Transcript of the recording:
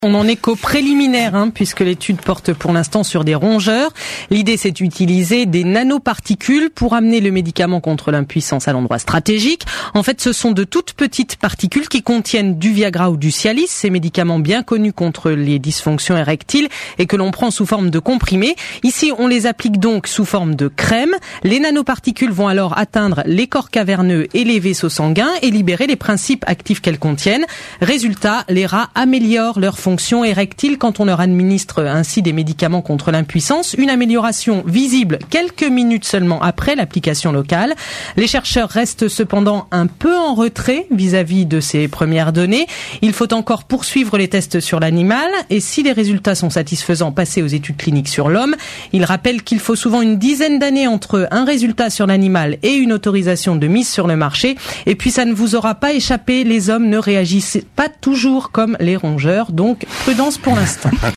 On en est qu'au préliminaire, puisque l'étude porte pour l'instant sur des rongeurs. L'idée, c'est d'utiliser des nanoparticules pour amener le médicament contre l'impuissance à l'endroit stratégique. En fait, ce sont de toutes petites particules qui contiennent du Viagra ou du Cialis, ces médicaments bien connus contre les dysfonctions érectiles et que l'on prend sous forme de comprimés. Ici, on les applique donc sous forme de crème. Les nanoparticules vont alors atteindre les corps caverneux et les vaisseaux sanguins et libérer les principes actifs qu'elles contiennent. Résultat, les rats améliorent leur fonction érectile quand on leur administre ainsi des médicaments contre l'impuissance. Une amélioration visible quelques minutes seulement après l'application locale. Les chercheurs restent cependant un peu en retrait vis-à-vis de ces premières données. Il faut encore poursuivre les tests sur l'animal et si les résultats sont satisfaisants, passer aux études cliniques sur l'homme. Il rappelle qu'il faut souvent une dizaine d'années entre un résultat sur l'animal et une autorisation de mise sur le marché. Et puis ça ne vous aura pas échappé, les hommes ne réagissent pas toujours comme les rongeurs. Donc prudence pour l'instant.